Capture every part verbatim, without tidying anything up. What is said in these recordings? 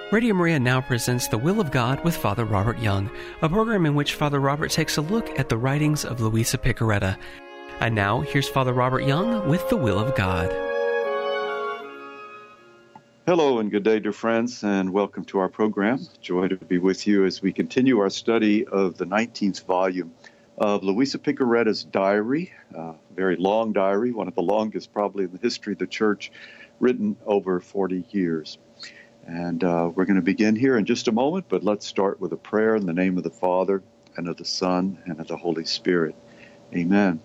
Radio Maria now presents The Will of God with Father Robert Young, a program in which Father Robert takes a look at the writings of Luisa Piccarreta. And now, here's Father Robert Young with The Will of God. Hello and good day, dear friends, and welcome to our program. Joy to be with you as we continue our study of the nineteenth volume of Luisa Piccarreta's diary, a very long diary, one of the longest probably in the history of the Church, written over forty years. And uh, we're going to begin here in just a moment, but let's start with a prayer in the name of the Father, and of the Son, and of the Holy Spirit. Amen.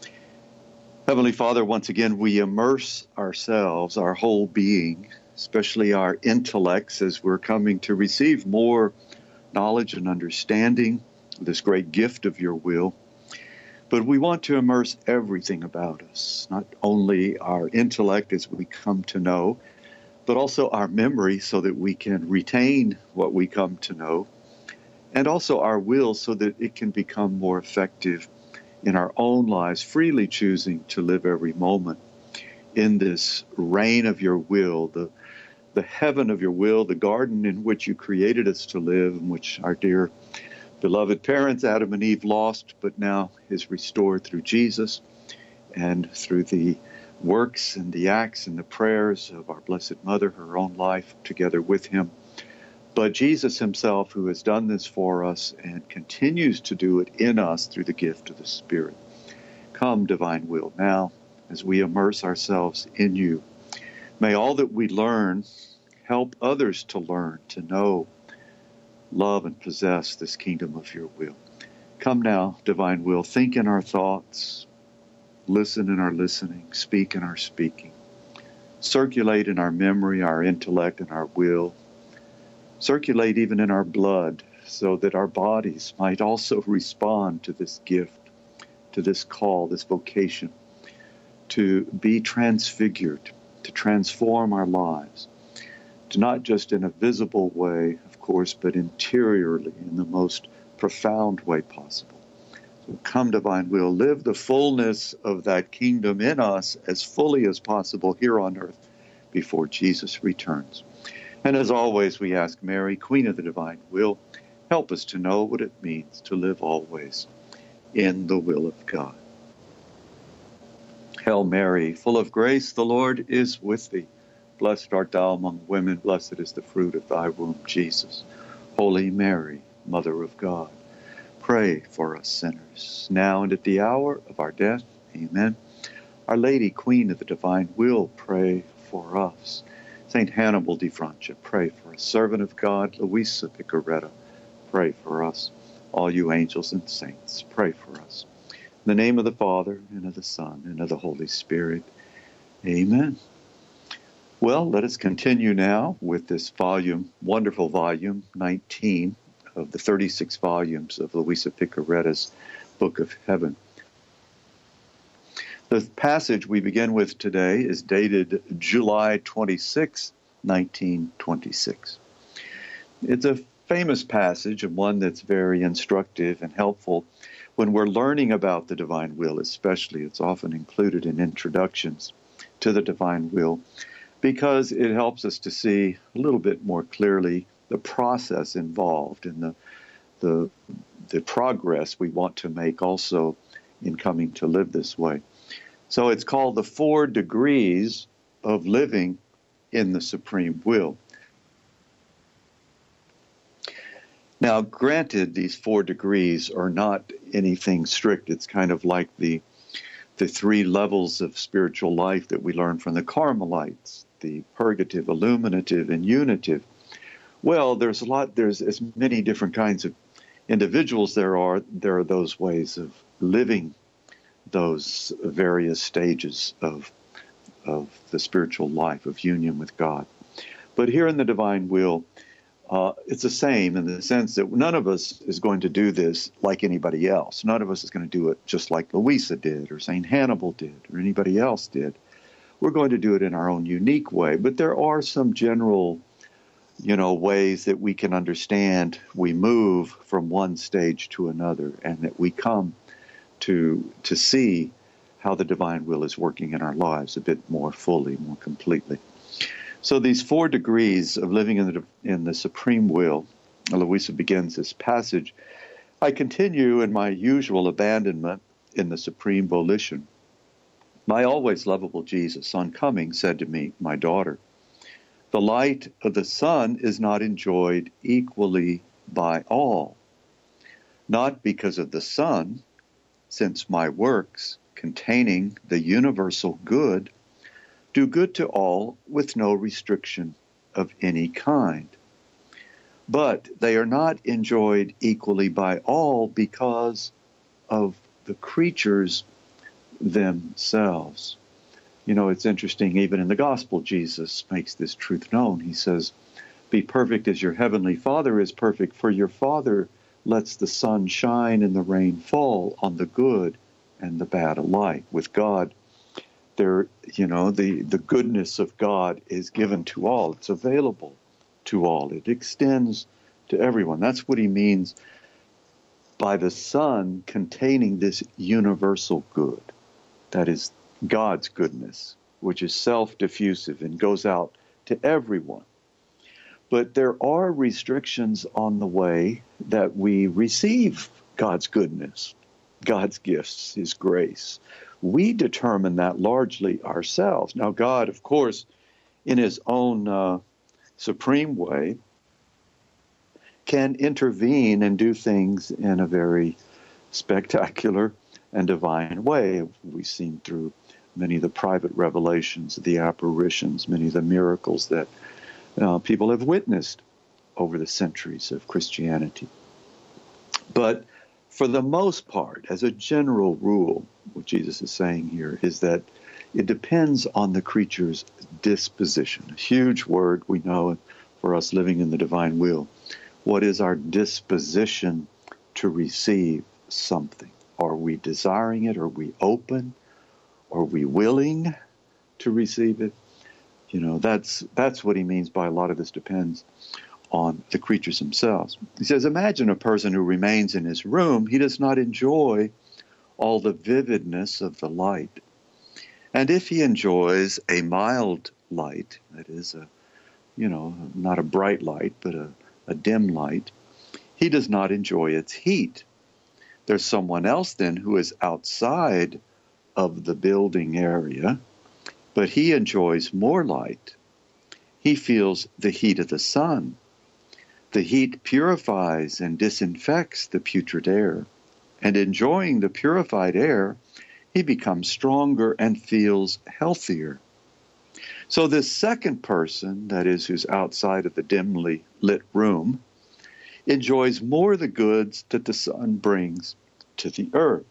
Heavenly Father, once again, we immerse ourselves, our whole being, especially our intellects, as we're coming to receive more knowledge and understanding of this great gift of your will. But we want to immerse everything about us, not only our intellect as we come to know, but also our memory so that we can retain what we come to know, and also our will so that it can become more effective in our own lives, freely choosing to live every moment in this reign of your will, the, the heaven of your will, the garden in which you created us to live, in which our dear beloved parents, Adam and Eve, lost, but now is restored through Jesus and through the works and the acts and the prayers of our Blessed Mother, her own life together with him. But Jesus himself, who has done this for us and continues to do it in us through the gift of the Spirit. Come, divine will, now as we immerse ourselves in you. May all that we learn help others to learn, to know, love, and possess this kingdom of your will. Come now, divine will, think in our thoughts, listen in our listening, speak in our speaking, circulate in our memory, our intellect, and our will, circulate even in our blood so that our bodies might also respond to this gift, to this call, this vocation, to be transfigured, to transform our lives, to not just in a visible way, of course, but interiorly in the most profound way possible. So come, divine will, live the fullness of that kingdom in us as fully as possible here on earth before Jesus returns. And as always, we ask Mary, Queen of the divine will, help us to know what it means to live always in the will of God. Hail Mary, full of grace, the Lord is with thee. Blessed art thou among women, blessed is the fruit of thy womb, Jesus. Holy Mary, Mother of God, pray for us sinners, now and at the hour of our death. Amen. Our Lady, Queen of the divine will, pray for us. Saint Hannibal de Francia, pray for us. Servant of God, Luisa Piccarreta, pray for us. All you angels and saints, pray for us. In the name of the Father, and of the Son, and of the Holy Spirit. Amen. Well, let us continue now with this volume, wonderful volume, nineteen, of the thirty-six volumes of Luisa Piccarreta's Book of Heaven. The passage we begin with today is dated July twenty-sixth, nineteen twenty-six. It's a famous passage and one that's very instructive and helpful when we're learning about the divine will, especially. It's often included in introductions to the divine will because it helps us to see a little bit more clearly the process involved in the, the the progress we want to make also in coming to live this way. So it's called the Four Degrees of Living in the Supreme Will. Now, granted, these four degrees are not anything strict. It's kind of like the the three levels of spiritual life that we learn from the Carmelites, the purgative, illuminative, and unitive. Well, there's a lot, there's as many different kinds of individuals there are, there are those ways of living those various stages of, of the spiritual life, of union with God. But here in the divine will, uh, it's the same in the sense that none of us is going to do this like anybody else. None of us is going to do it just like Luisa did, or Saint Hannibal did, or anybody else did. We're going to do it in our own unique way, but there are some general you know, ways that we can understand we move from one stage to another, and that we come to to see how the divine will is working in our lives a bit more fully, more completely. So these four degrees of living in the, in the supreme will, Louisa begins this passage, I continue in my usual abandonment in the supreme volition. My always lovable Jesus, on coming, said to me, my daughter, the light of the sun is not enjoyed equally by all, not because of the sun, since my works, containing the universal good, do good to all with no restriction of any kind. But they are not enjoyed equally by all because of the creatures themselves. You know, it's interesting, even in the gospel, Jesus makes this truth known. He says, be perfect as your heavenly Father is perfect, for your Father lets the sun shine and the rain fall on the good and the bad alike. With God, there, you know, the, the goodness of God is given to all. It's available to all. It extends to everyone. That's what he means by the sun containing this universal good. That is God's goodness, which is self-diffusive and goes out to everyone. But there are restrictions on the way that we receive God's goodness, God's gifts, his grace. We determine that largely ourselves. Now, God, of course, in his own uh, supreme way, can intervene and do things in a very spectacular and divine way. We've seen through many of the private revelations, the apparitions, many of the miracles that uh, people have witnessed over the centuries of Christianity. But for the most part, as a general rule, what Jesus is saying here is that it depends on the creature's disposition. A huge word we know for us living in the divine will. What is our disposition to receive something? Are we desiring it? Are we open? Are we willing to receive it? You know, that's that's what he means by a lot of this depends on the creatures themselves. He says, imagine a person who remains in his room. He does not enjoy all the vividness of the light. And if he enjoys a mild light, that is, a, you know, not a bright light, but a, a dim light, he does not enjoy its heat. There's someone else then who is outside of the building area, but he enjoys more light. He feels the heat of the sun. The heat purifies and disinfects the putrid air, and enjoying the purified air, he becomes stronger and feels healthier. So this second person, that is, who's outside of the dimly lit room, enjoys more the goods that the sun brings to the earth.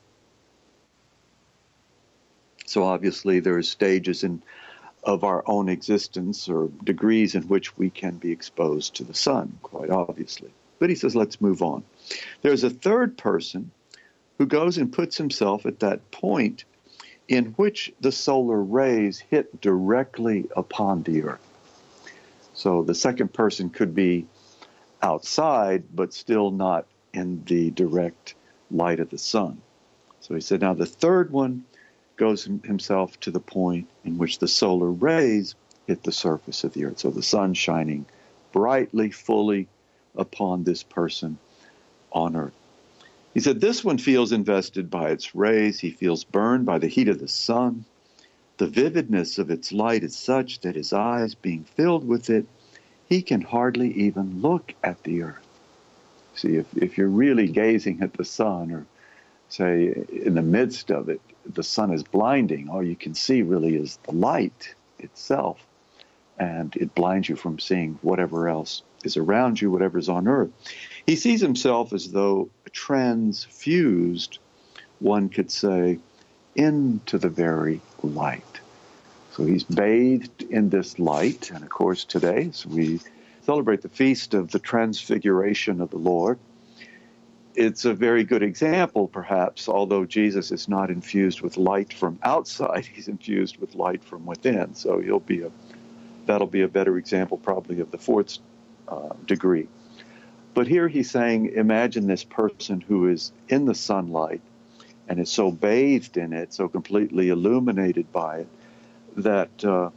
So obviously there are stages in of our own existence or degrees in which we can be exposed to the sun, quite obviously. But he says, let's move on. There's a third person who goes and puts himself at that point in which the solar rays hit directly upon the earth. So the second person could be outside, but still not in the direct light of the sun. So he said, now the third one goes himself to the point in which the solar rays hit the surface of the earth. So the sun shining brightly, fully upon this person on earth. He said, this one feels invested by its rays. He feels burned by the heat of the sun. The vividness of its light is such that his eyes, being filled with it, he can hardly even look at the earth. See, if, if you're really gazing at the sun, or say in the midst of it, the sun is blinding, all you can see really is the light itself, and it blinds you from seeing whatever else is around you, whatever's on earth. He sees himself as though transfused, one could say, into the very light. So he's bathed in this light, and of course today, as we celebrate the feast of the Transfiguration of the Lord, it's a very good example, perhaps, although Jesus is not infused with light from outside, he's infused with light from within. So he'll be a, that'll be a better example probably of the fourth uh, degree. But here he's saying, imagine this person who is in the sunlight and is so bathed in it, so completely illuminated by it, that uh,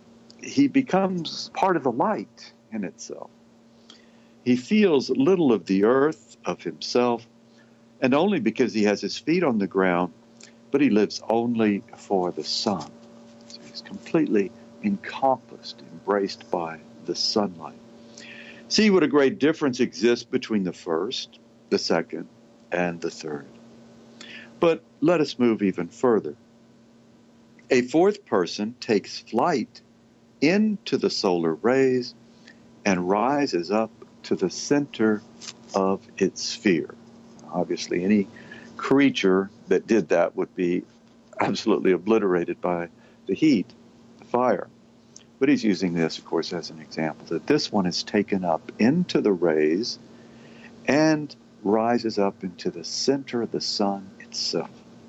he becomes part of the light in itself. He feels little of the earth, of himself, and only because he has his feet on the ground, but he lives only for the sun. So he's completely encompassed, embraced by the sunlight. See what a great difference exists between the first, the second, and the third. But let us move even further. A fourth person takes flight into the solar rays and rises up to the center of its sphere. Obviously, any creature that did that would be absolutely obliterated by the heat, the fire. But he's using this, of course, as an example, that this one is taken up into the rays and rises up into the center of the sun itself.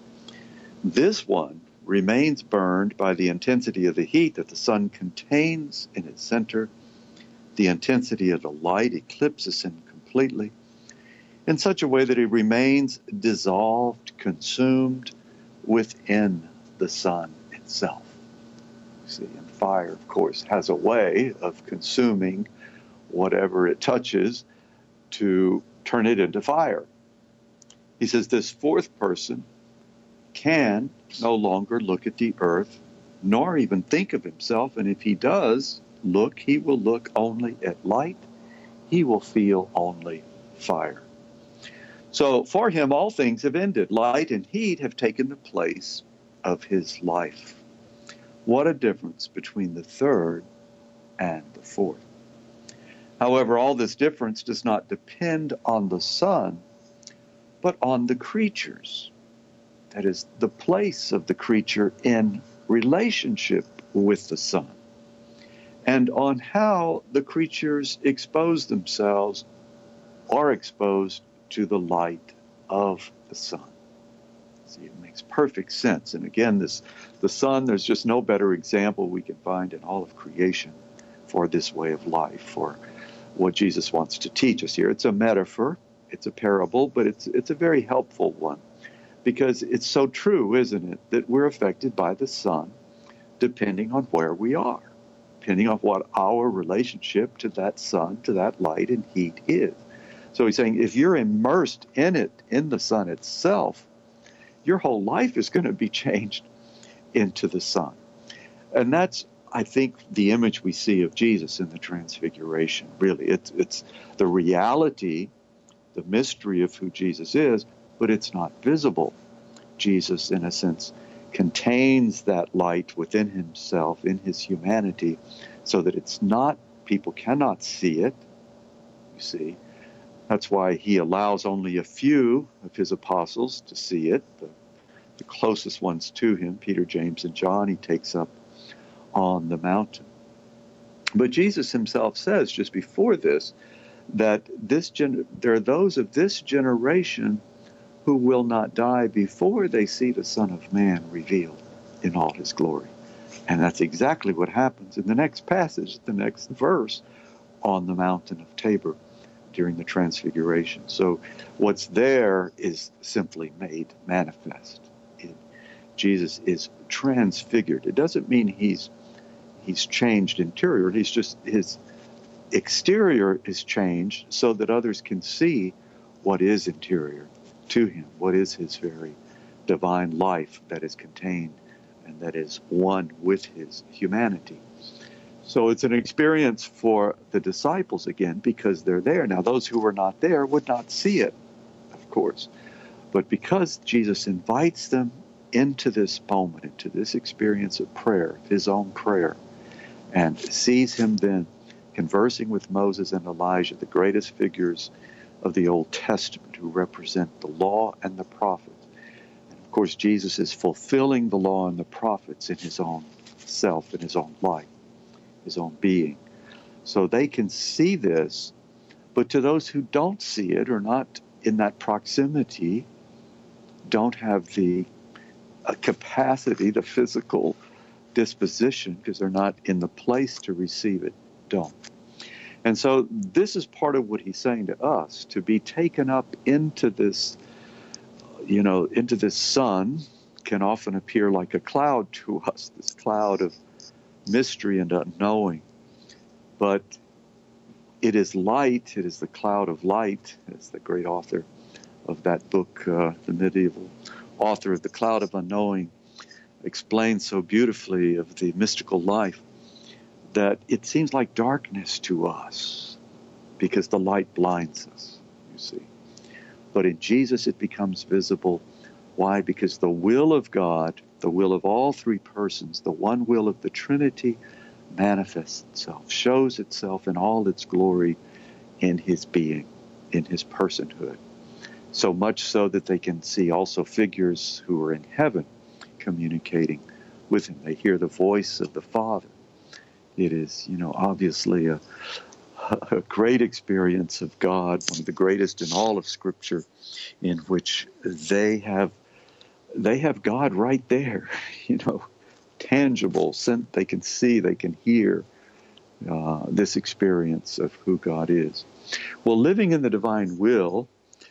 This one remains burned by the intensity of the heat that the sun contains in its center. The intensity of the light eclipses him completely in such a way that he remains dissolved, consumed within the sun itself. You see, and fire, of course, has a way of consuming whatever it touches to turn it into fire. He says this fourth person can no longer look at the earth, nor even think of himself, and if he does look, he will look only at light. He will feel only fire. So for him, all things have ended. Light and heat have taken the place of his life. What a difference between the third and the fourth. However, all this difference does not depend on the sun, but on the creatures. That is, the place of the creature in relationship with the sun, and on how the creatures expose themselves or exposed to the light of the sun. See, it makes perfect sense. And again, this the sun, there's just no better example we can find in all of creation for this way of life, for what Jesus wants to teach us here. It's a metaphor, it's a parable, but it's it's a very helpful one, because it's so true, isn't it, that we're affected by the sun depending on where we are, depending on what our relationship to that sun, to that light and heat is. So he's saying if you're immersed in it, in the sun itself, your whole life is going to be changed into the sun. And that's, I think, the image we see of Jesus in the Transfiguration. Really, it's, it's the reality, the mystery of who Jesus is, but it's not visible. Jesus, in a sense, contains that light within himself, in his humanity, so that it's not, people cannot see it, you see. That's why he allows only a few of his apostles to see it, the, the closest ones to him, Peter, James, and John, he takes up on the mountain. But Jesus himself says just before this, that this gen- there are those of this generation who will not die before they see the Son of Man revealed in all his glory. And that's exactly what happens in the next passage, the next verse, on the mountain of Tabor during the Transfiguration. So what's there is simply made manifest. It, Jesus is transfigured. It doesn't mean he's he's changed interior. He's just, his exterior is changed so that others can see what is interior to him, what is his very divine life that is contained and that is one with his humanity. So it's an experience for the disciples again, because they're there. Now, those who were not there would not see it, of course. But because Jesus invites them into this moment, into this experience of prayer, his own prayer, and sees him then conversing with Moses and Elijah, the greatest figures of the Old Testament who represent the law and the prophets. And of course, Jesus is fulfilling the law and the prophets in his own self, in his own life, his own being. So they can see this, but to those who don't see it or not in that proximity, don't have the uh, capacity, the physical disposition, because they're not in the place to receive it, don't. And so this is part of what he's saying to us, to be taken up into this, you know, into this sun can often appear like a cloud to us, this cloud of mystery and unknowing. But it is light, it is the cloud of light, as the great author of that book, uh, the medieval author of The Cloud of Unknowing, explains so beautifully of the mystical life, that it seems like darkness to us because the light blinds us, you see. But in Jesus it becomes visible. Why? Because the will of God, the will of all three persons, the one will of the Trinity, manifests itself, shows itself in all its glory in his being, in his personhood. So much so that they can see also figures who are in heaven communicating with him. They hear the voice of the Father. It is, you know, obviously a, a great experience of God, one of the greatest in all of Scripture, in which they have they have God right there, you know, tangible, sent, they can see, they can hear uh, this experience of who God is. Well, living in the divine will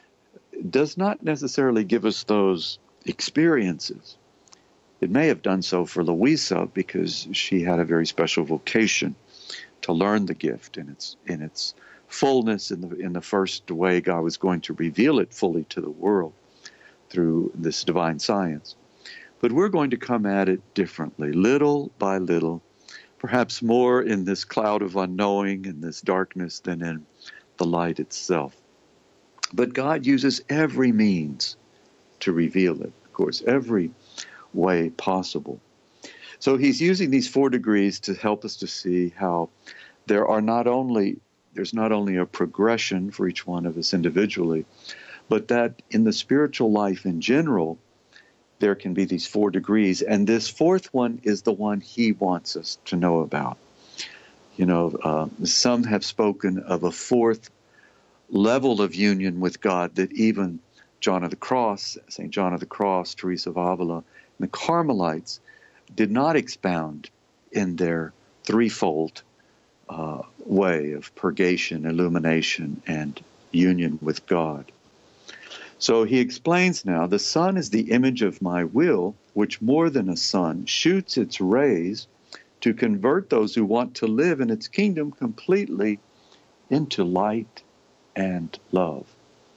does not necessarily give us those experiences. It may have done so for Louisa because she had a very special vocation to learn the gift in its in its fullness, in the in the first way God was going to reveal it fully to the world through this divine science. But we're going to come at it differently, little by little, perhaps more in this cloud of unknowing, in this darkness, than in the light itself. But God uses every means to reveal it, of course, every way possible. So he's using these four degrees to help us to see how there are not only, there's not only a progression for each one of us individually, but that in the spiritual life in general, there can be these four degrees, and this fourth one is the one he wants us to know about. You know, uh, some have spoken of a fourth level of union with God that even John of the Cross, Saint John of the Cross, Teresa of Avila, and the Carmelites did not expound in their threefold uh, way of purgation, illumination, and union with God. So he explains now, the sun is the image of my will, which more than a sun shoots its rays to convert those who want to live in its kingdom completely into light and love.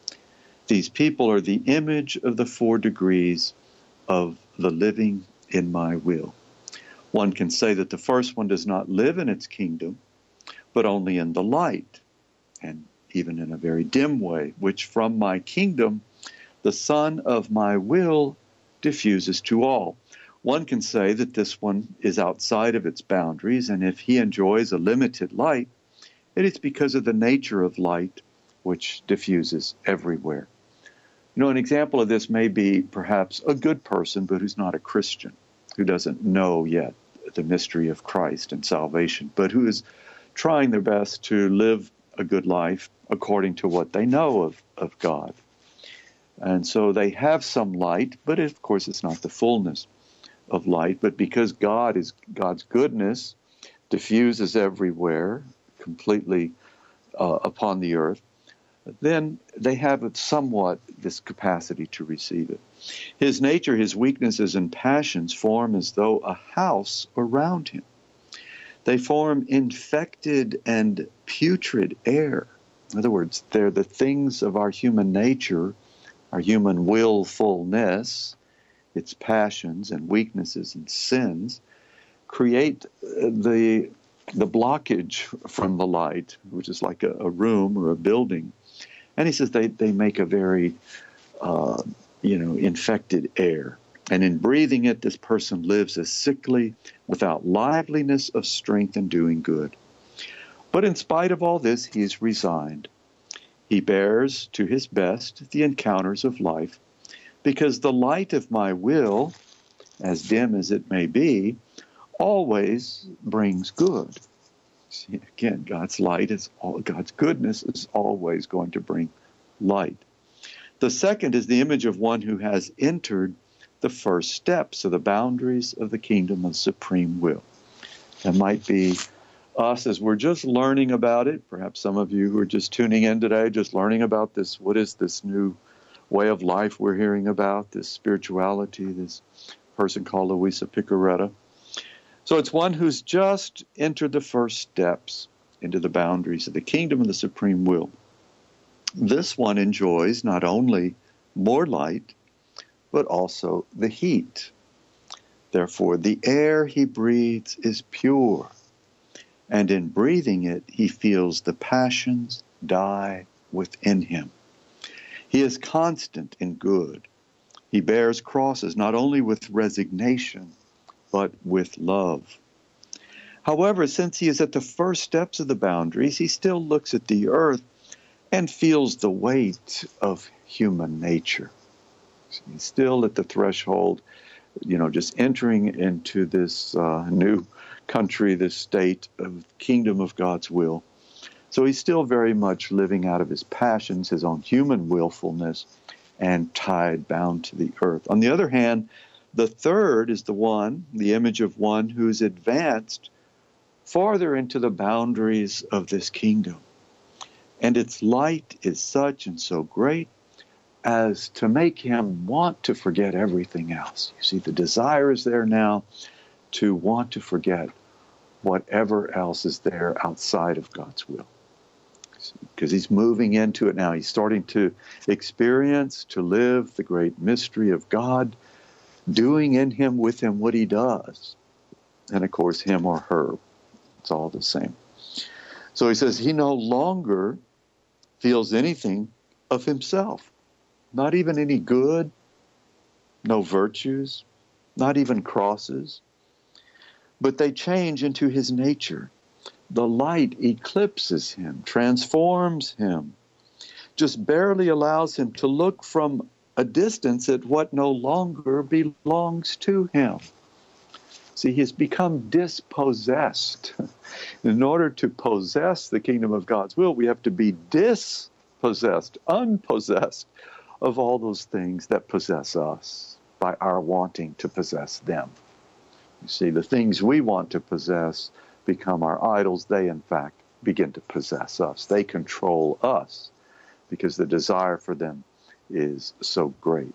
These people are the image of the four degrees of the living in my will. One can say that the first one does not live in its kingdom, but only in the light, and even in a very dim way, which from my kingdom the sun of my will diffuses to all. One can say that this one is outside of its boundaries, and if he enjoys a limited light, it is because of the nature of light which diffuses everywhere. You know, an example of this may be perhaps a good person, but who's not a Christian, who doesn't know yet the mystery of Christ and salvation, but who is trying their best to live a good life according to what they know of, of God. And so they have some light, but of course it's not the fullness of light. But because God is God's goodness diffuses everywhere, completely uh, upon the earth, then they have somewhat this capacity to receive it. His nature, his weaknesses and passions form as though a house around him. They form infected and putrid air. In other words, they're the things of our human nature, our human willfulness, its passions and weaknesses and sins, create the the blockage from the light, which is like a, a room or a building. And he says they, they make a very, uh, you know, infected air. And in breathing it, this person lives as sickly, without liveliness of strength and doing good. But in spite of all this, he is resigned. He bears to his best the encounters of life, because the light of my will, as dim as it may be, always brings good. See, again, God's light is all, God's goodness is always going to bring light. The second is the image of one who has entered the first steps of the boundaries of the kingdom of supreme will. That might be us as we're just learning about it. Perhaps some of you who are just tuning in today, just learning about this. What is this new way of life we're hearing about, this spirituality, this person called Luisa Piccarreta? So it's one who's just entered the first steps into the boundaries of the kingdom of the supreme will. This one enjoys not only more light, but also the heat. Therefore, the air he breathes is pure, and in breathing it, he feels the passions die within him. He is constant in good. He bears crosses not only with resignation, but with love. However, since he is at the first steps of the boundaries, he still looks at the earth and feels the weight of human nature. He's still at the threshold, you know, just entering into this uh, new country, this state of kingdom of God's will. So he's still very much living out of his passions, his own human willfulness, and tied, bound to the earth. On the other hand, the third is the one, the image of one who's advanced farther into the boundaries of this kingdom. And its light is such and so great as to make him want to forget everything else. You see, the desire is there now to want to forget whatever else is there outside of God's will. Because he's moving into it now. He's starting to experience, to live the great mystery of God, doing in him, with him, what he does. And of course, him or her. It's all the same. So he says he no longer feels anything of himself. Not even any good, no virtues, not even crosses. But they change into his nature. The light eclipses him, transforms him, just barely allows him to look from a distance at what no longer belongs to him. See, he has become dispossessed. In order to possess the kingdom of God's will, we have to be dispossessed, unpossessed of all those things that possess us by our wanting to possess them. You see, the things we want to possess become our idols. They, in fact, begin to possess us. They control us because the desire for them is so great.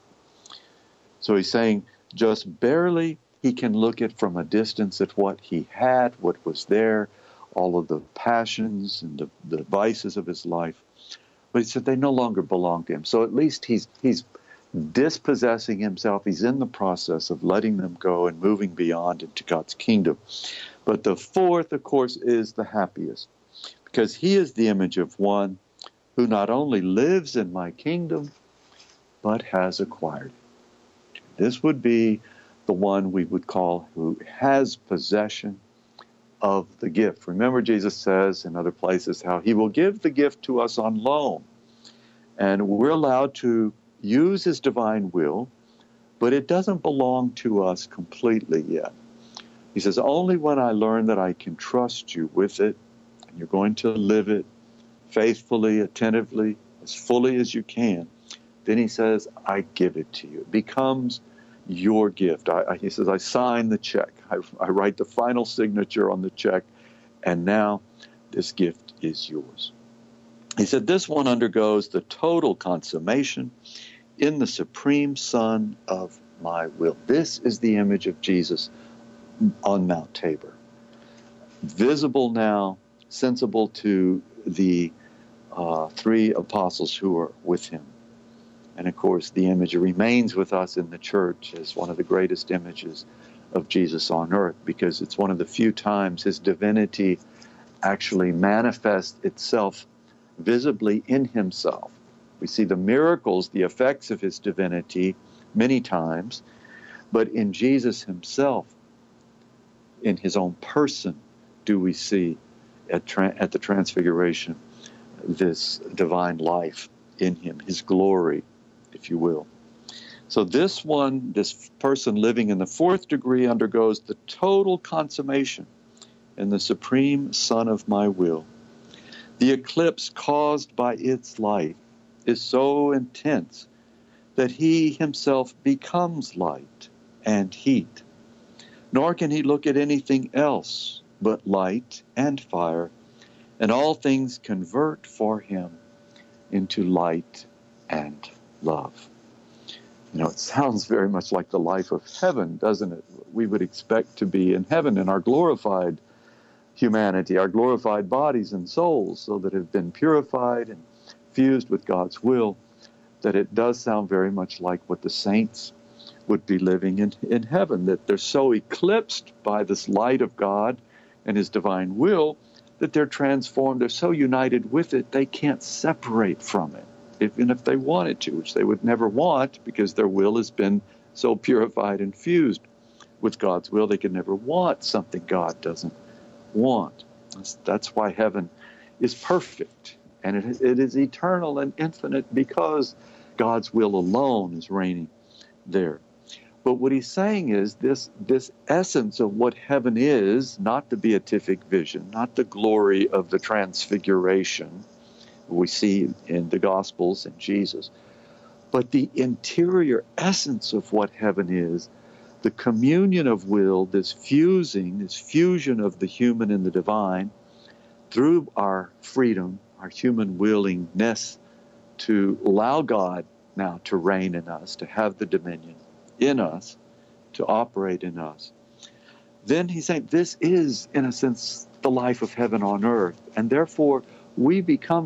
So he's saying just barely he can look at from a distance at what he had, what was there, all of the passions and the, the vices of his life. But he said they no longer belong to him. So at least he's he's dispossessing himself. He's in the process of letting them go and moving beyond into God's kingdom. But the fourth, of course, is the happiest, because he is the image of one who not only lives in my kingdom, but has acquired it. This would be the one we would call who has possession of the gift. Remember, Jesus says in other places how he will give the gift to us on loan. And we're allowed to use his divine will, but it doesn't belong to us completely yet. He says, only when I learn that I can trust you with it, and you're going to live it faithfully, attentively, as fully as you can, then he says, I give it to you. It becomes your gift. I, I, he says, I sign the check. I, I write the final signature on the check, and now this gift is yours. He said, this one undergoes the total consummation in the supreme Son of my will. This is the image of Jesus on Mount Tabor. Visible now, sensible to the uh, three apostles who are with him. And of course, the image remains with us in the church as one of the greatest images of Jesus on earth, because it's one of the few times his divinity actually manifests itself visibly in himself. We see the miracles, the effects of his divinity many times, but in Jesus himself, in his own person, do we see at, tra- at the Transfiguration this divine life in him, his glory, if you will. So this one, this person living in the fourth degree, undergoes the total consummation in the supreme Son of my will. The eclipse caused by its light is so intense that he himself becomes light and heat. Nor can he look at anything else but light and fire, and all things convert for him into light and love. You know, it sounds very much like the life of heaven, doesn't it? We would expect to be in heaven in our glorified humanity, our glorified bodies and souls, so that have been purified and fused with God's will, that it does sound very much like what the saints would be living in, in heaven, that they're so eclipsed by this light of God and His divine will that they're transformed, they're so united with it, they can't separate from it, even if they wanted to, which they would never want because their will has been so purified and fused with God's will, they could never want something God doesn't want. That's, that's why heaven is perfect, and it, it is eternal and infinite because God's will alone is reigning there. But what he's saying is this, this essence of what heaven is, not the beatific vision, not the glory of the transfiguration we see in the Gospels and Jesus, but the interior essence of what heaven is, the communion of will, this fusing, this fusion of the human and the divine through our freedom, our human willingness to allow God now to reign in us, to have the dominion in us, to operate in us. Then he's saying this is, in a sense, the life of heaven on earth. And therefore, we become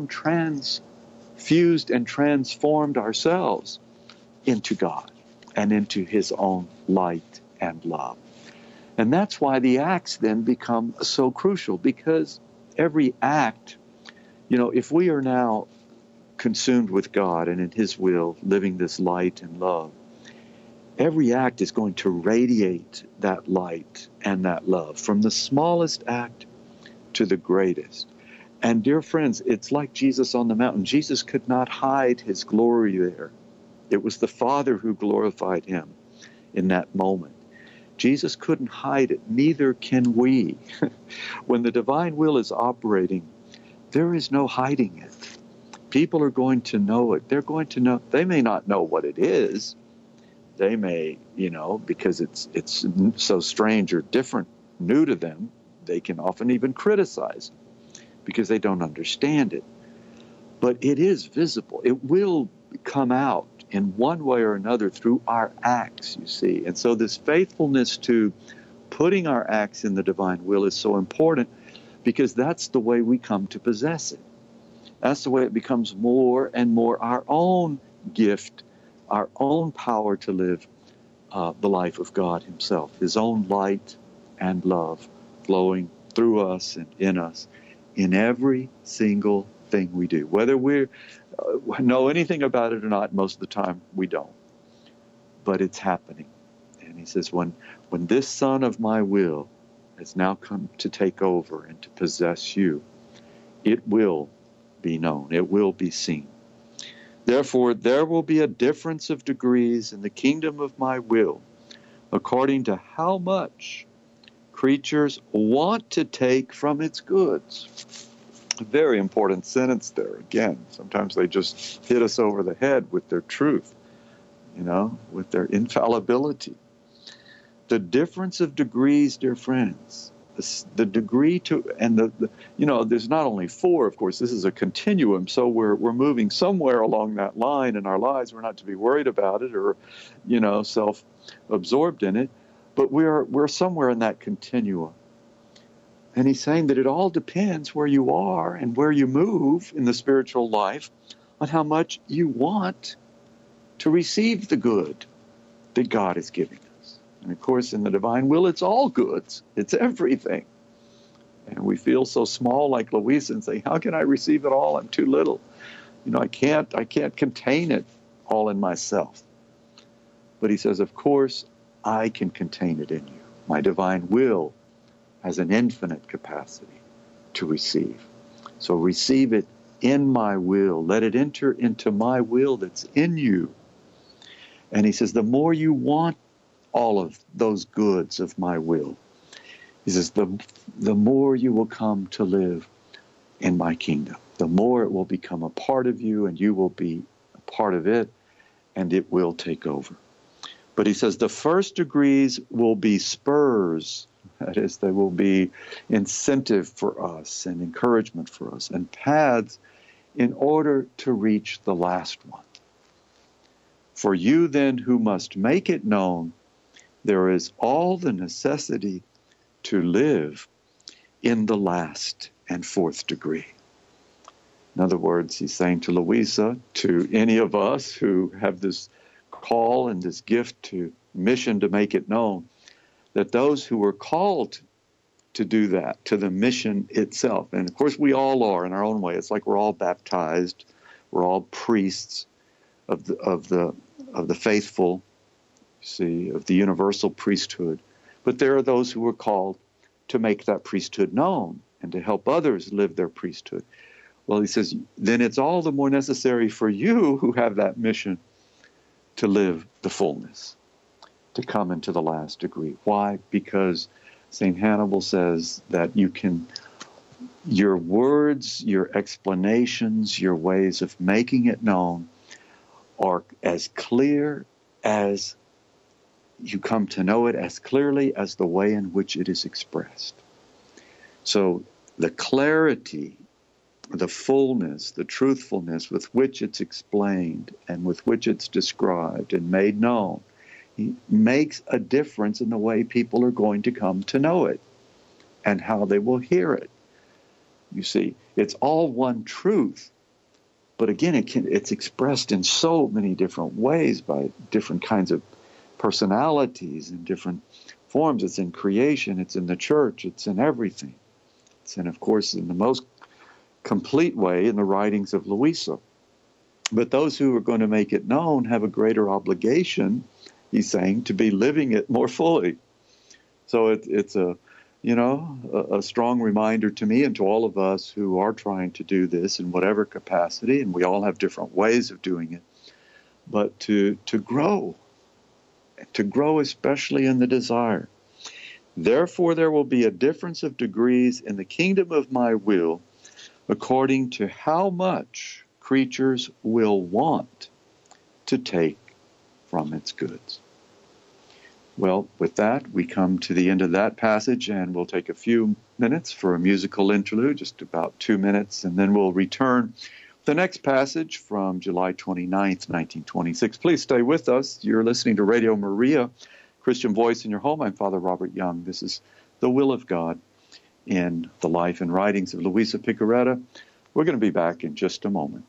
transfused and transformed ourselves into God and into His own light and love. And that's why the acts then become so crucial, because every act, you know, if we are now consumed with God and in His will, living this light and love, every act is going to radiate that light and that love, from the smallest act to the greatest. And dear friends, it's like Jesus on the mountain. Jesus could not hide His glory there. It was the Father who glorified Him in that moment. Jesus couldn't hide it. Neither can we. When the divine will is operating, there is no hiding it. People are going to know it. They're going to know. They may not know what it is. They may, you know, because it's it's so strange or different, new to them, they can often even criticize because they don't understand it. But it is visible. It will come out in one way or another through our acts, you see. And so this faithfulness to putting our acts in the divine will is so important, because that's the way we come to possess it. That's the way it becomes more and more our own gift, our own power to live uh, the life of God Himself, His own light and love flowing through us and in us in every single thing we do. Whether we uh, know anything about it or not, most of the time we don't. But it's happening. And He says, when, when this Son of my will has now come to take over and to possess you, it will be known. It will be seen. Therefore, there will be a difference of degrees in the kingdom of my will, according to how much creatures want to take from its goods. A very important sentence there. Again, sometimes they just hit us over the head with their truth, you know, with their infallibility. The difference of degrees, dear friends, the, the degree to, and the, the, you know, there's not only four, of course, this is a continuum, so we're we're moving somewhere along that line in our lives. We're not to be worried about it or, you know, self-absorbed in it, but we're we're somewhere in that continuum. And he's saying that it all depends where you are and where you move in the spiritual life on how much you want to receive the good that God is giving us. And of course, in the divine will, it's all goods. It's everything. And we feel so small, like Louisa, and say, how can I receive it all? I'm too little. You know, I can't, I can't contain it all in myself. But he says, of course, I can contain it in you. My divine will has an infinite capacity to receive. So receive it in my will. Let it enter into my will that's in you. And he says, the more you want all of those goods of my will, he says, the, the more you will come to live in my kingdom. The more it will become a part of you, and you will be a part of it, and it will take over. But he says the first degrees will be spurs. That is, they will be incentive for us and encouragement for us and paths in order to reach the last one. For you then who must make it known, there is all the necessity to live in the last and fourth degree. In other words, he's saying to Louisa, to any of us who have this call and this gift to mission to make it known, that those who were called to do that, to the mission itself, and of course we all are in our own way. It's like we're all baptized, we're all priests of the of the of the faithful, you see, of the universal priesthood. But there are those who were called to make that priesthood known and to help others live their priesthood. Well, he says, then it's all the more necessary for you who have that mission to live the fullness, to come into the last degree. Why? Because Saint Hannibal says that you can, your words, your explanations, your ways of making it known are as clear as you come to know it, as clearly as the way in which it is expressed. So the clarity, the fullness, the truthfulness with which it's explained and with which it's described and made known makes a difference in the way people are going to come to know it and how they will hear it. You see, it's all one truth, but again, it can, it's expressed in so many different ways by different kinds of personalities and different forms. It's in creation, it's in the church, it's in everything. It's in, of course, in the most complete way in the writings of Louisa. But those who are going to make it known have a greater obligation, he's saying, to be living it more fully. So it, it's a, you know, a, a strong reminder to me and to all of us who are trying to do this in whatever capacity, and we all have different ways of doing it, but to to grow, to grow especially in the desire. Therefore there will be a difference of degrees in the kingdom of my will, according to how much creatures will want to take from its goods. Well, with that, we come to the end of that passage, and we'll take a few minutes for a musical interlude, just about two minutes, and then we'll return with the next passage from July twenty-ninth, nineteen twenty-six. Please stay with us. You're listening to Radio Maria, Christian Voice in Your Home. I'm Father Robert Young. This is The Will of God in the life and writings of Luisa Piccarreta. We're going to be back in just a moment.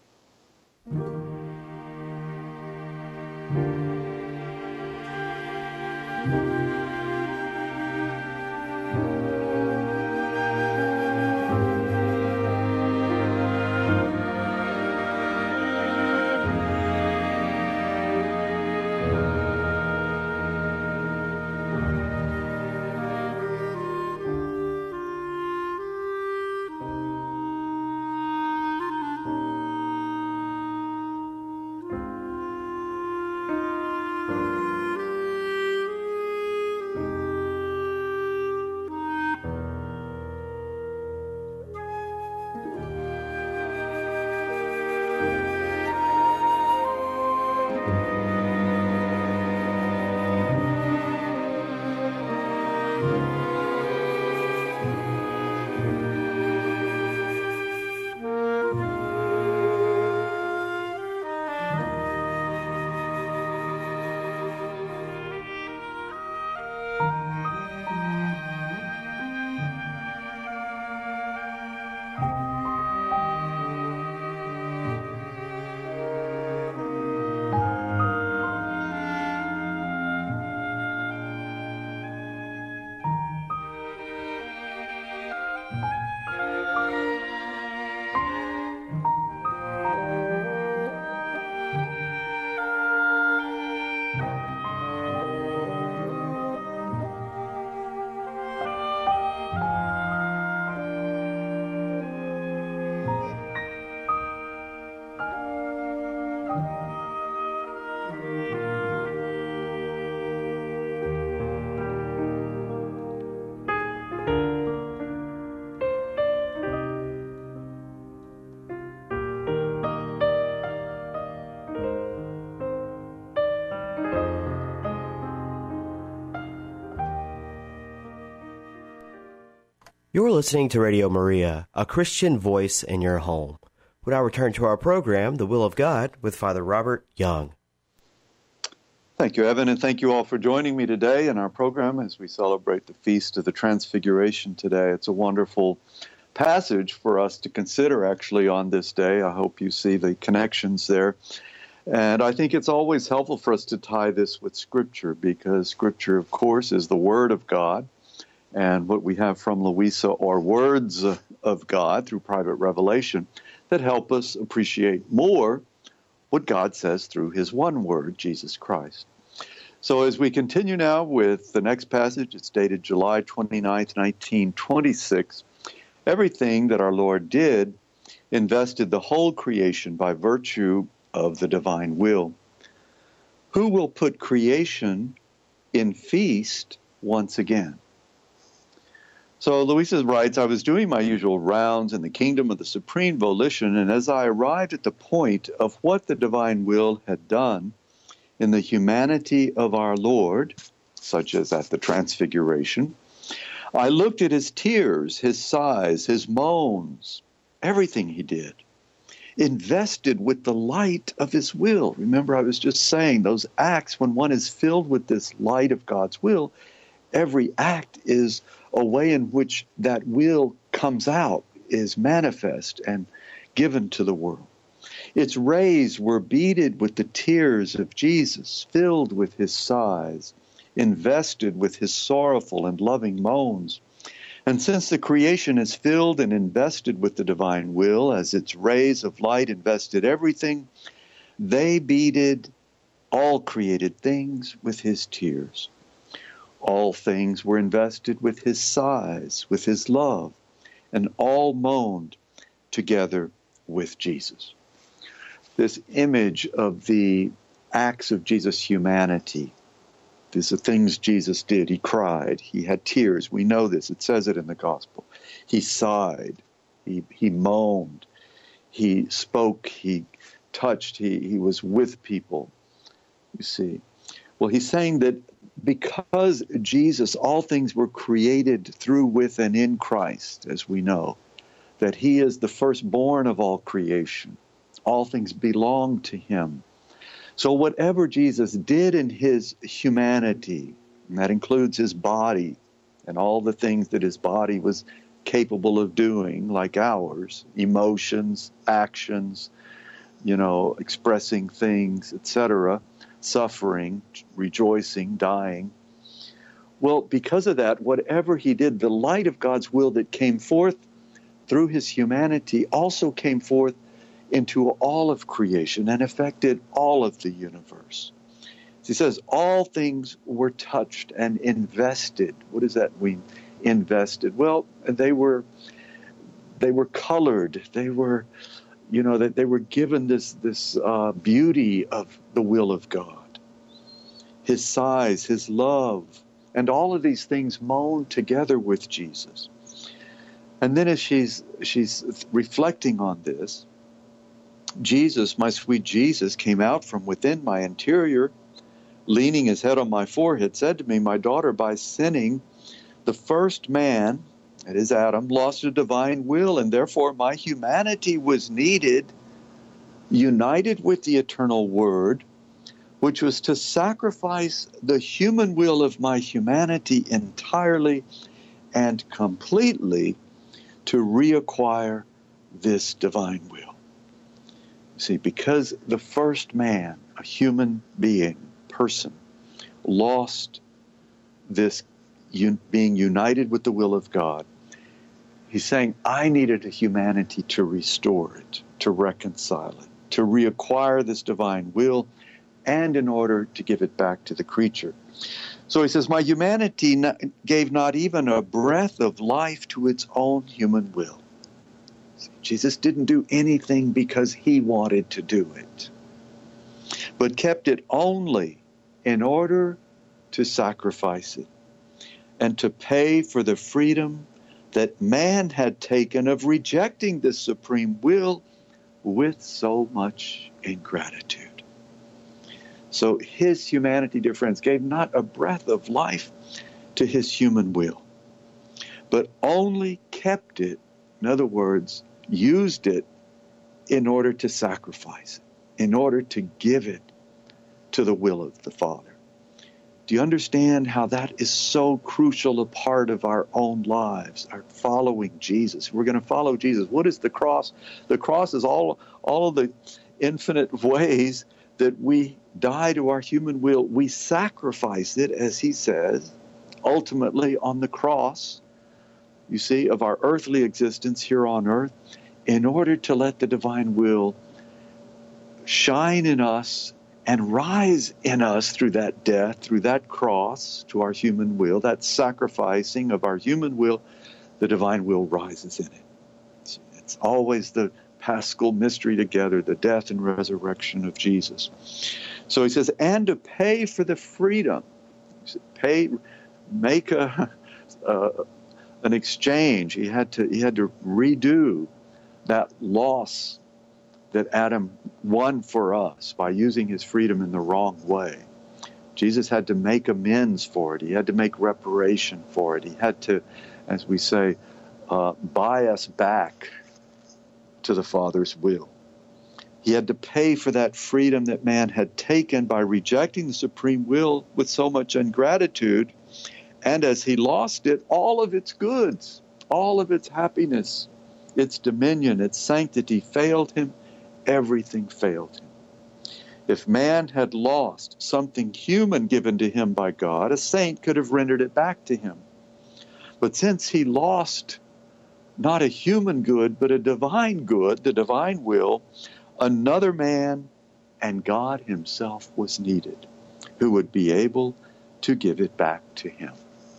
You're listening to Radio Maria, a Christian voice in your home. We now return to our program, The Will of God, with Father Robert Young. Thank you, Evan, and thank you all for joining me today in our program as we celebrate the Feast of the Transfiguration today. It's a wonderful passage for us to consider, actually, on this day. I hope you see the connections there. And I think it's always helpful for us to tie this with Scripture, because Scripture, of course, is the Word of God. And what we have from Louisa are words of God through private revelation that help us appreciate more what God says through his one word, Jesus Christ. So as we continue now with the next passage, it's dated July twenty-ninth, nineteen twenty-six. Everything that our Lord did invested the whole creation by virtue of the divine will. Who will put creation in feast once again? So Louisa writes, I was doing my usual rounds in the kingdom of the supreme volition, and as I arrived at the point of what the divine will had done in the humanity of our Lord, such as at the Transfiguration, I looked at his tears, his sighs, his moans, everything he did, invested with the light of his will. Remember, I was just saying, those acts, when one is filled with this light of God's will, every act is a way in which that will comes out, is manifest and given to the world. Its rays were beaded with the tears of Jesus, filled with his sighs, invested with his sorrowful and loving moans. And since the creation is filled and invested with the divine will, as its rays of light invested everything, they beaded all created things with his tears. All things were invested with his sighs, with his love, and all moaned together with Jesus. This image of the acts of Jesus' humanity, these are things Jesus did. He cried. He had tears. We know this. It says it in the gospel. He sighed. He, he moaned. He spoke. He touched. He, he was with people, you see. Well, he's saying that because Jesus, all things were created through, with, and in Christ, as we know, that he is the firstborn of all creation. All things belong to him. So whatever Jesus did in his humanity, and that includes his body and all the things that his body was capable of doing, like ours, emotions, actions, you know, expressing things, et cetera, suffering, rejoicing, dying. Well, because of that, whatever he did, the light of God's will that came forth through his humanity also came forth into all of creation and affected all of the universe. He says all things were touched and invested. What does that mean, invested? Well, they were they were colored. They were, you know, that they were given this this uh, beauty of the will of God, his sighs, his love, and all of these things moaned together with Jesus. And then as she's she's reflecting on this, Jesus, my sweet Jesus, came out from within my interior, leaning his head on my forehead, said to me, my daughter, by sinning, the first man, that is Adam, lost a divine will, and therefore my humanity was needed, united with the eternal Word, which was to sacrifice the human will of my humanity entirely and completely to reacquire this divine will. See, because the first man, a human being, person, lost this un- being united with the will of God, he's saying, I needed a humanity to restore it, to reconcile it, to reacquire this divine will, and in order to give it back to the creature. So he says, my humanity not, gave not even a breath of life to its own human will. Jesus didn't do anything because he wanted to do it, but kept it only in order to sacrifice it and to pay for the freedom that man had taken of rejecting the supreme will with so much ingratitude. So his humanity, dear friends, gave not a breath of life to his human will, but only kept it, in other words, used it in order to sacrifice it, in order to give it to the will of the Father. Do you understand how that is so crucial a part of our own lives, our following Jesus? We're going to follow Jesus. What is the cross? The cross is all, all of the infinite ways that we die to our human will. We sacrifice it, as he says, ultimately on the cross, you see, of our earthly existence here on earth, in order to let the divine will shine in us and rise in us through that death, through that cross to our human will, that sacrificing of our human will, the divine will rises in it. It's, it's always the Paschal mystery together, the death and resurrection of Jesus. So he says, and to pay for the freedom, pay, make a, uh, an exchange. He had to, he had to redo that loss that Adam won for us by using his freedom in the wrong way. Jesus had to make amends for it. He had to make reparation for it. He had to, as we say, uh, buy us back to the Father's will. He had to pay for that freedom that man had taken by rejecting the supreme will with so much ingratitude. And as he lost it, all of its goods, all of its happiness, its dominion, its sanctity failed him. Everything failed him. If man had lost something human given to him by God, a saint could have rendered it back to him. But since he lost not a human good, but a divine good, the divine will, another man and God himself was needed, who would be able to give it back to him.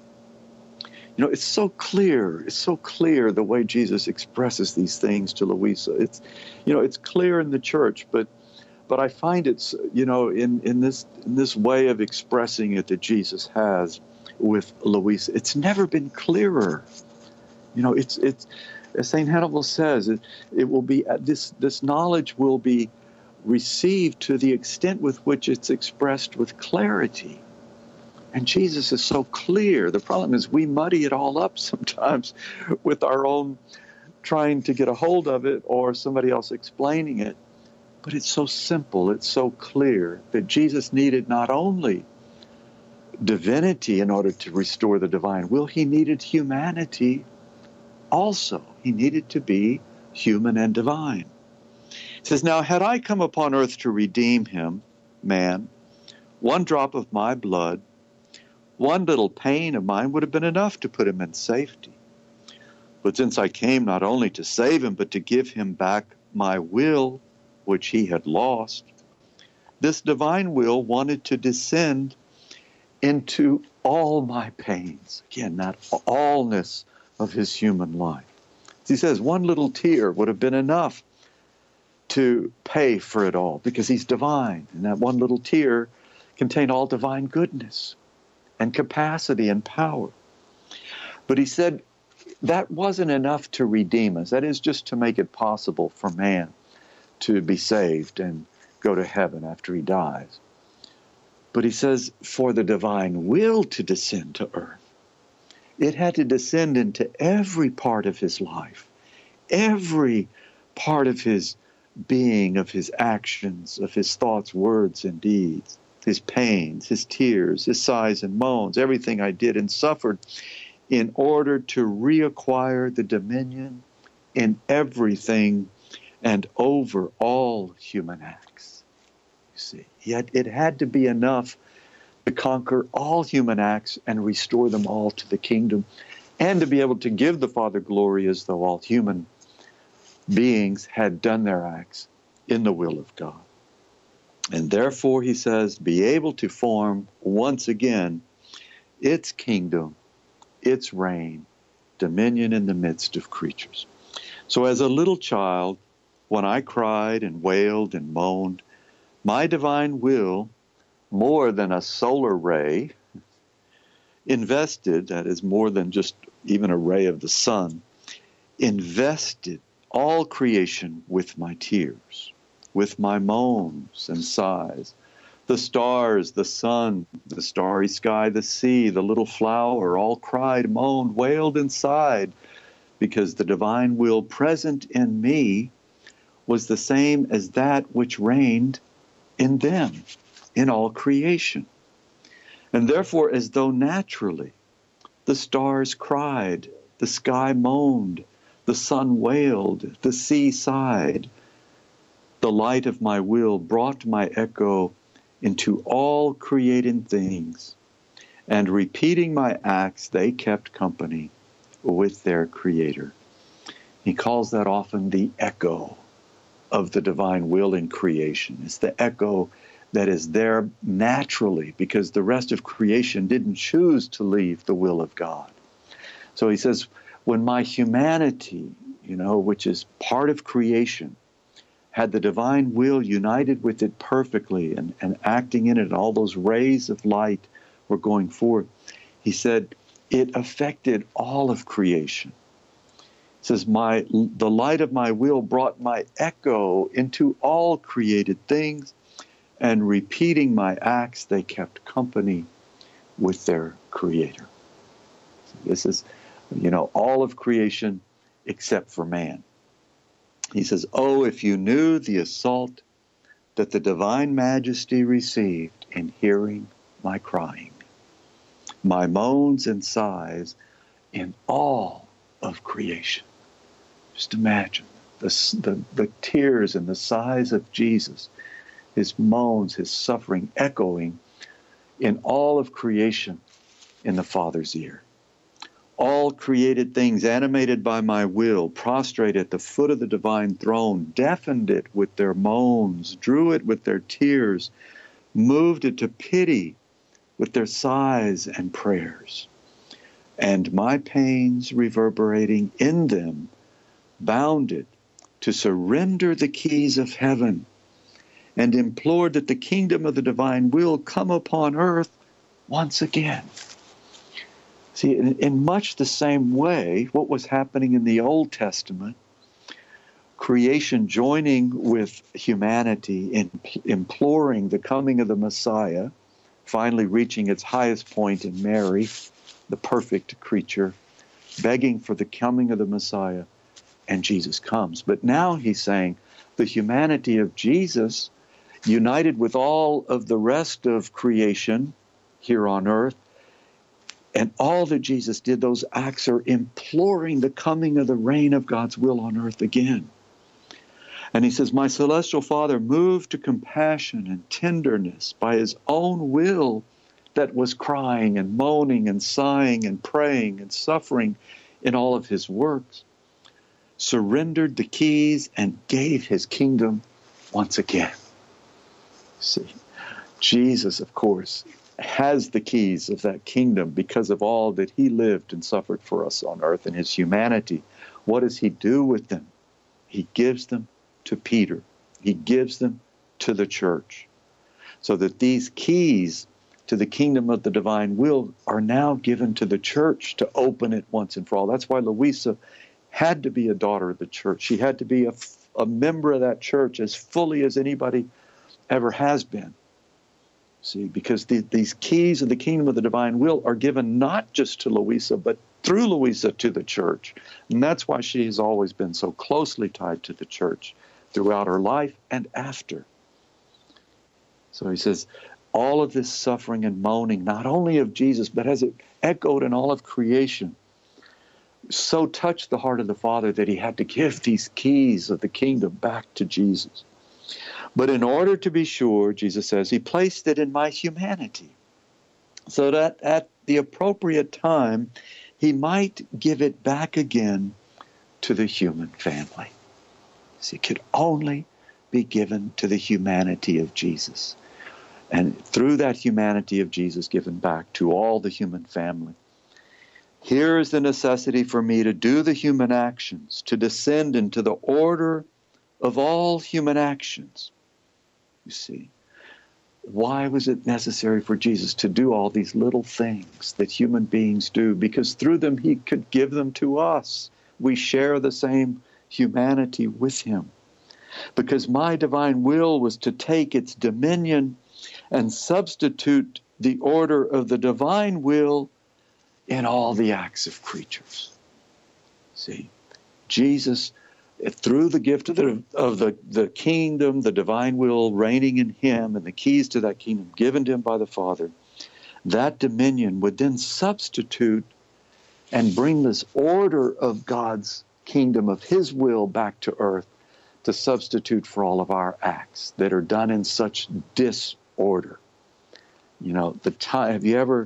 You know, it's so clear, it's so clear the way Jesus expresses these things to Louisa. It's, you know, it's clear in the church, but but I find it's, you know, in, in this in this way of expressing it that Jesus has with Louisa, it's never been clearer. You know, it's it's as Saint Hannibal says, it, it will be this this knowledge will be received to the extent with which it's expressed with clarity. And Jesus is so clear. The problem is we muddy it all up sometimes with our own trying to get a hold of it or somebody else explaining it. But it's so simple, it's so clear that Jesus needed not only divinity in order to restore the divine will, he needed humanity also. He needed to be human and divine. He says, now had I come upon earth to redeem him, man, one drop of my blood, one little pain of mine would have been enough to put him in safety. But since I came not only to save him, but to give him back my will, which he had lost, this divine will wanted to descend into all my pains. Again, that allness of his human life. He says one little tear would have been enough to pay for it all, because he's divine. And that one little tear contained all divine goodness and capacity and power. But he said that wasn't enough to redeem us. That is just to make it possible for man to be saved and go to heaven after he dies. But he says for the divine will to descend to earth, it had to descend into every part of his life, every part of his being, of his actions, of his thoughts, words, and deeds. His pains, his tears, his sighs and moans, everything I did and suffered in order to reacquire the dominion in everything and over all human acts. You see, yet it had to be enough to conquer all human acts and restore them all to the kingdom, and to be able to give the Father glory as though all human beings had done their acts in the will of God. And therefore, he says, be able to form once again its kingdom, its reign, dominion in the midst of creatures. So as a little child, when I cried and wailed and moaned, my divine will, more than a solar ray, invested, that is more than just even a ray of the sun, invested all creation with my tears, with my moans and sighs. The stars, the sun, the starry sky, the sea, the little flower, all cried, moaned, wailed, and sighed, because the divine will present in me was the same as that which reigned in them. in all creation. And therefore, as though naturally, the stars cried, the sky moaned, the sun wailed, the sea sighed, the light of my will brought my echo into all created things, and repeating my acts, they kept company with their Creator. He calls that often the echo of the divine will in creation. It's the echo that is there naturally because the rest of creation didn't choose to leave the will of God. So he says, when my humanity, you know, which is part of creation, had the divine will united with it perfectly and, and acting in it, and all those rays of light were going forth, he said, it affected all of creation. He says, my, the light of my will brought my echo into all created things, and repeating my acts, they kept company with their Creator. So this is, you know, all of creation except for man. He says, oh, if you knew the assault that the divine majesty received in hearing my crying, my moans and sighs in all of creation. Just imagine the, the, the tears and the sighs of Jesus, his moans, his suffering echoing in all of creation in the Father's ear. All created things animated by my will, prostrate at the foot of the divine throne, deafened it with their moans, drew it with their tears, moved it to pity with their sighs and prayers. And my pains reverberating in them, bound it to surrender the keys of heaven, and implored that the kingdom of the divine will come upon earth once again. See, in, in much the same way, what was happening in the Old Testament, creation joining with humanity in imploring the coming of the Messiah, finally reaching its highest point in Mary, the perfect creature, begging for the coming of the Messiah, and Jesus comes. But now he's saying the humanity of Jesus, united with all of the rest of creation here on earth, and all that Jesus did, those acts are imploring the coming of the reign of God's will on earth again. And he says, my celestial Father moved to compassion and tenderness by his own will that was crying and moaning and sighing and praying and suffering in all of his works, surrendered the keys and gave his kingdom once again. See, Jesus, of course, has the keys of that kingdom because of all that he lived and suffered for us on earth in his humanity. What does he do with them? He gives them to Peter. He gives them to the church, so that these keys to the kingdom of the divine will are now given to the church to open it once and for all. That's why Louisa had to be a daughter of the church. She had to be a, a member of that church as fully as anybody ever has been. See, because the, these keys of the kingdom of the divine will are given not just to Louisa, but through Louisa to the church. And that's why she has always been so closely tied to the church throughout her life and after. So he says, all of this suffering and moaning, not only of Jesus, but as it echoed in all of creation, so touched the heart of the Father that he had to give these keys of the kingdom back to Jesus. But in order to be sure, Jesus says, he placed it in my humanity, so that at the appropriate time, he might give it back again to the human family. See, it could only be given to the humanity of Jesus. And through that humanity of Jesus given back to all the human family. Here is the necessity for me to do the human actions, to descend into the order of all human actions. You see, why was it necessary for Jesus to do all these little things that human beings do? Because through them he could give them to us. We share the same humanity with him. Because my divine will was to take its dominion and substitute the order of the divine will in all the acts of creatures. See, Jesus through the gift of the of the, the kingdom, the divine will reigning in him, and the keys to that kingdom given to him by the Father, that dominion would then substitute and bring this order of God's kingdom, of his will, back to earth, to substitute for all of our acts that are done in such disorder. You know, the time, have you ever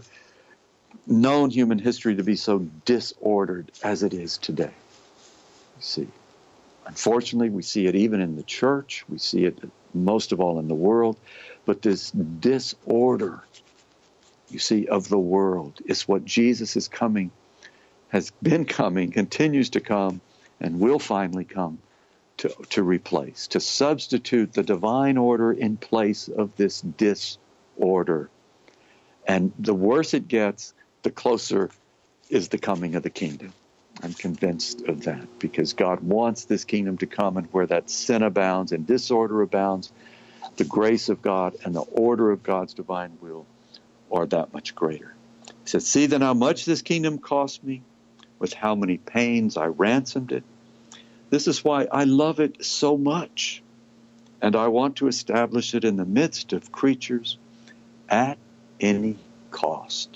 known human history to be so disordered as it is today? You see, unfortunately, we see it even in the church. We see it most of all in the world. But this disorder, you see, of the world is what Jesus is coming, has been coming, continues to come, and will finally come to, to replace, to substitute the divine order in place of this disorder. And the worse it gets, the closer is the coming of the kingdom. I'm convinced of that, because God wants this kingdom to come, and where that sin abounds and disorder abounds, the grace of God and the order of God's divine will are that much greater. He says, see then how much this kingdom cost me, with how many pains I ransomed it. This is why I love it so much, and I want to establish it in the midst of creatures at any cost.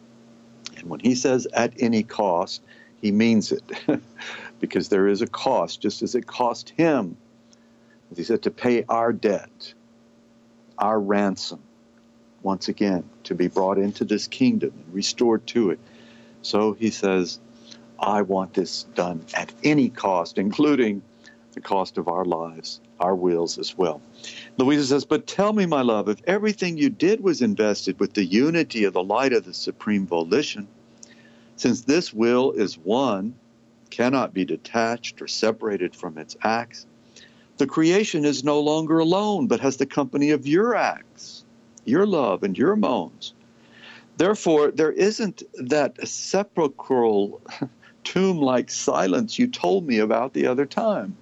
And when he says at any cost, he means it, because there is a cost, just as it cost him, as he said, to pay our debt, our ransom, once again, to be brought into this kingdom and restored to it. So he says, I want this done at any cost, including the cost of our lives, our wills as well. Louisa says, but tell me, my love, if everything you did was invested with the unity of the light of the supreme volition, since this will is one, cannot be detached or separated from its acts, the creation is no longer alone, but has the company of your acts, your love, and your moans. Therefore, there isn't that sepulchral tomb-like silence you told me about the other time.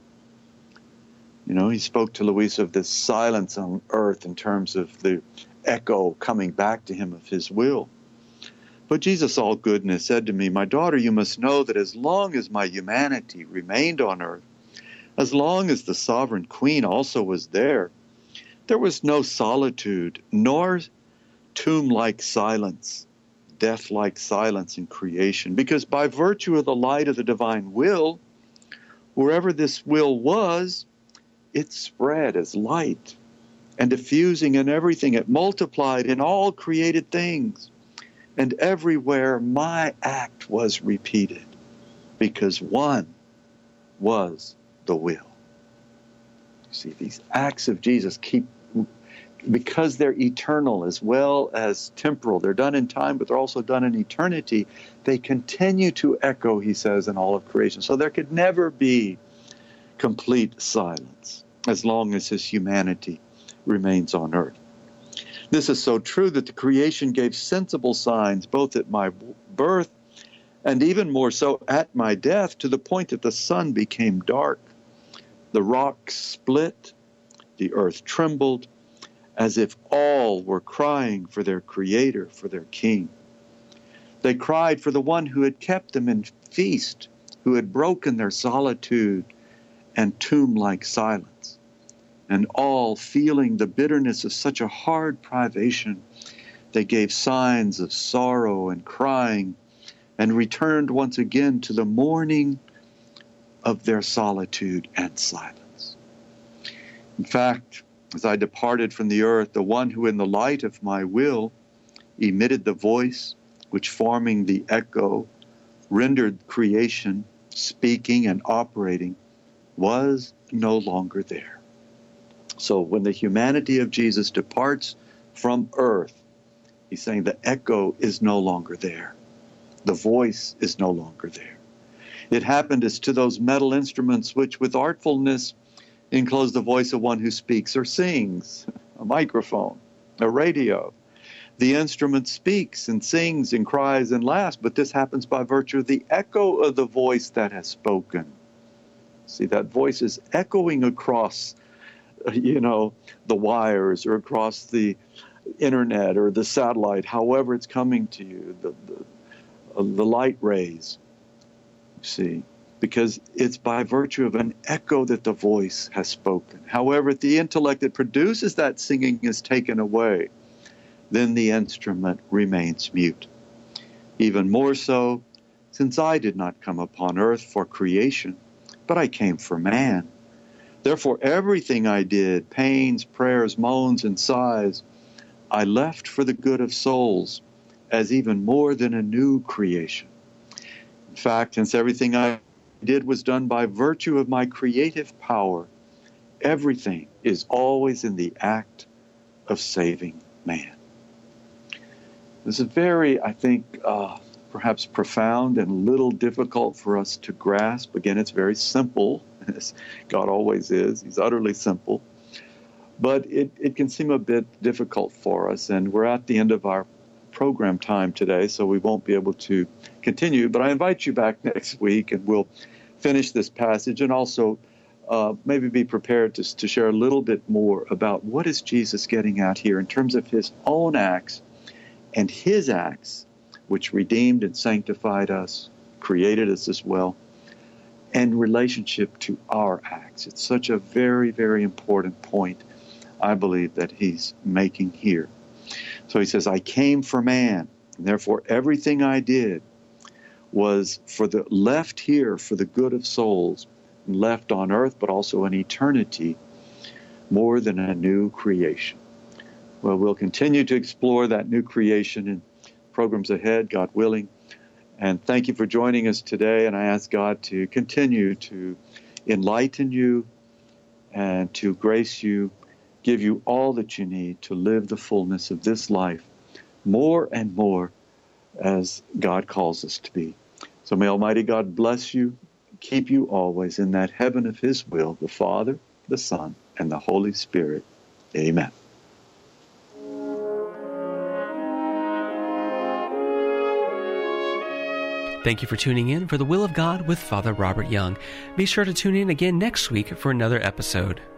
You know, he spoke to Louisa of this silence on earth in terms of the echo coming back to him of his will. But Jesus, all goodness, said to me, my daughter, you must know that as long as my humanity remained on earth, as long as the sovereign queen also was there, there was no solitude, nor tomb-like silence, death-like silence in creation, because by virtue of the light of the divine will, wherever this will was, it spread as light, and diffusing in everything, it multiplied in all created things, and everywhere my act was repeated, because one was the will. You see, these acts of Jesus keep, because they're eternal as well as temporal, they're done in time, but they're also done in eternity, they continue to echo, he says, in all of creation. So there could never be complete silence as long as his humanity remains on earth. This is so true that the creation gave sensible signs both at my birth and even more so at my death, to the point that the sun became dark, the rocks split, the earth trembled, as if all were crying for their Creator, for their King. They cried for the one who had kept them in feast, who had broken their solitude and tomb-like silence. And all, feeling the bitterness of such a hard privation, they gave signs of sorrow and crying, and returned once again to the mourning of their solitude and silence. In fact, as I departed from the earth, the one who in the light of my will emitted the voice, which forming the echo, rendered creation, speaking and operating, was no longer there. So when the humanity of Jesus departs from earth, he's saying the echo is no longer there. The voice is no longer there. It happened as to those metal instruments which with artfulness enclose the voice of one who speaks or sings, a microphone, a radio. The instrument speaks and sings and cries and laughs, but this happens by virtue of the echo of the voice that has spoken. See, that voice is echoing across, you know, the wires or across the internet or the satellite, however it's coming to you, the, the, uh, the light rays, you see. because it's by virtue of an echo that the voice has spoken. However, if the intellect that produces that singing is taken away, then the instrument remains mute. Even more so, since I did not come upon earth for creation, but I came for man. Therefore, everything I did, pains, prayers, moans, and sighs, I left for the good of souls as even more than a new creation. In fact, since everything I did was done by virtue of my creative power, everything is always in the act of saving man. This is very, I think, uh, perhaps profound and a little difficult for us to grasp. Again, it's very simple, as God always is. He's utterly simple. But it, it can seem a bit difficult for us, and we're at the end of our program time today, so we won't be able to continue. But I invite you back next week, and we'll finish this passage and also uh, maybe be prepared to, to share a little bit more about what is Jesus getting at here in terms of his own acts and his acts, which redeemed and sanctified us, created us as well, and relationship to our acts. It's such a very, very important point, I believe, that he's making here. So he says, I came for man, and therefore everything I did was for the left here for the good of souls, left on earth, but also in eternity, more than a new creation. Well, we'll continue to explore that new creation in programs ahead, God willing. And thank you for joining us today. And I ask God to continue to enlighten you and to grace you, give you all that you need to live the fullness of this life more and more as God calls us to be. So may Almighty God bless you, keep you always in that heaven of his will, the Father, the Son, and the Holy Spirit. Amen. Thank you for tuning in for The Will of God with Father Robert Young. Be sure to tune in again next week for another episode.